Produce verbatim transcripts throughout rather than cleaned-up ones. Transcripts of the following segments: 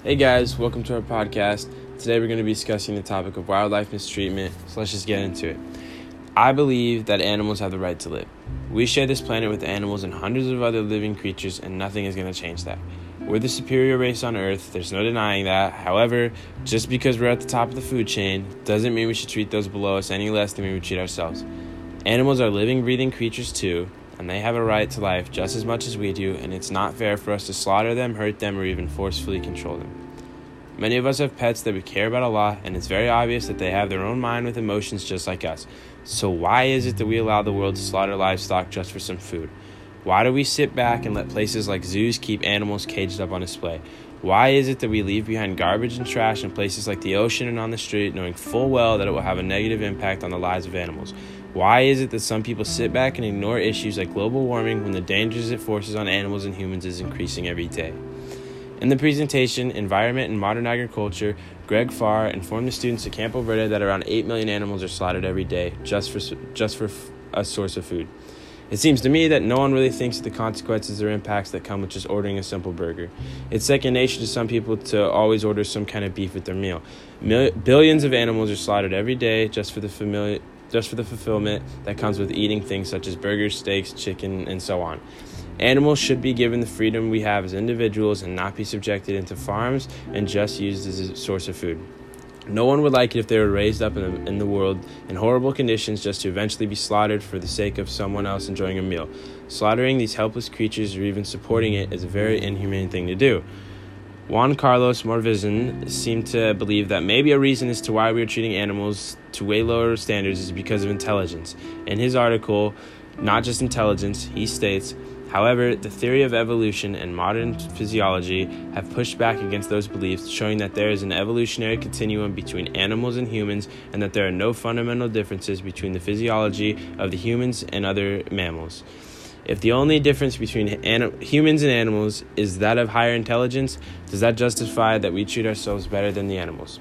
Hey guys, welcome to our podcast. Today we're going to be discussing the topic of wildlife mistreatment, so let's just get into it. I believe that animals have the right to live. We share this planet with animals and hundreds of other living creatures, and nothing is going to change that. We're the superior race on Earth, there's no denying that. However, just because we're at the top of the food chain doesn't mean we should treat those below us any less than we would treat ourselves. Animals are living, breathing creatures too, and they have a right to life just as much as we do, and it's not fair for us to slaughter them, hurt them, or even forcefully control them. Many of us have pets that we care about a lot, and it's very obvious that they have their own mind with emotions just like us. So why is it that we allow the world to slaughter livestock just for some food? Why do we sit back and let places like zoos keep animals caged up on display? Why is it that we leave behind garbage and trash in places like the ocean and on the street, knowing full well that it will have a negative impact on the lives of animals? Why is it that some people sit back and ignore issues like global warming when the dangers it forces on animals and humans is increasing every day? In the presentation, Environment and Modern Agriculture, Greg Farr informed the students at Campo Verde that around eight million animals are slaughtered every day just for just for a source of food. It seems to me that no one really thinks of the consequences or impacts that come with just ordering a simple burger. It's second nature to some people to always order some kind of beef with their meal. Mil- billions of animals are slaughtered every day just for the familiar, just for the fulfillment that comes with eating things such as burgers, steaks, chicken, and so on. Animals should be given the freedom we have as individuals and not be subjected into farms and just used as a source of food. No one would like it if they were raised up in the, in the world in horrible conditions just to eventually be slaughtered for the sake of someone else enjoying a meal. Slaughtering these helpless creatures or even supporting it is a very inhumane thing to do. Juan Carlos Morvizin seemed to believe that maybe a reason as to why we are treating animals to way lower standards is because of intelligence. In his article, Not Just Intelligence, he states, however, the theory of evolution and modern physiology have pushed back against those beliefs, showing that there is an evolutionary continuum between animals and humans and that there are no fundamental differences between the physiology of the humans and other mammals. If the only difference between anim- humans and animals is that of higher intelligence, does that justify that we treat ourselves better than the animals?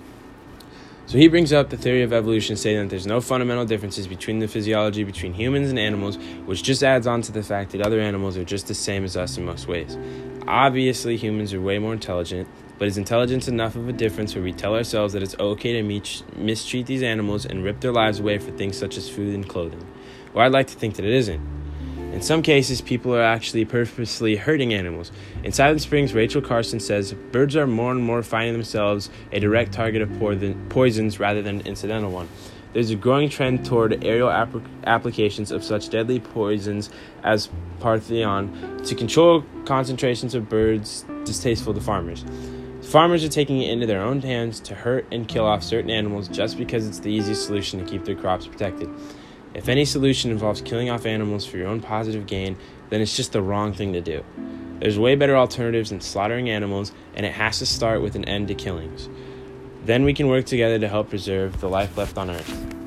So he brings up the theory of evolution, saying that there's no fundamental differences between the physiology between humans and animals, which just adds on to the fact that other animals are just the same as us in most ways. Obviously, humans are way more intelligent, but is intelligence enough of a difference where we tell ourselves that it's okay to meet, mistreat these animals and rip their lives away for things such as food and clothing? Well, I'd like to think that it isn't. In some cases, people are actually purposely hurting animals. In Silent Springs, Rachel Carson says, birds are more and more finding themselves a direct target of poisons rather than an incidental one. There's a growing trend toward aerial ap- applications of such deadly poisons as Parthenon to control concentrations of birds distasteful to farmers. Farmers are taking it into their own hands to hurt and kill off certain animals just because it's the easiest solution to keep their crops protected. If any solution involves killing off animals for your own positive gain, then it's just the wrong thing to do. There's way better alternatives than slaughtering animals, and it has to start with an end to killings. Then we can work together to help preserve the life left on Earth.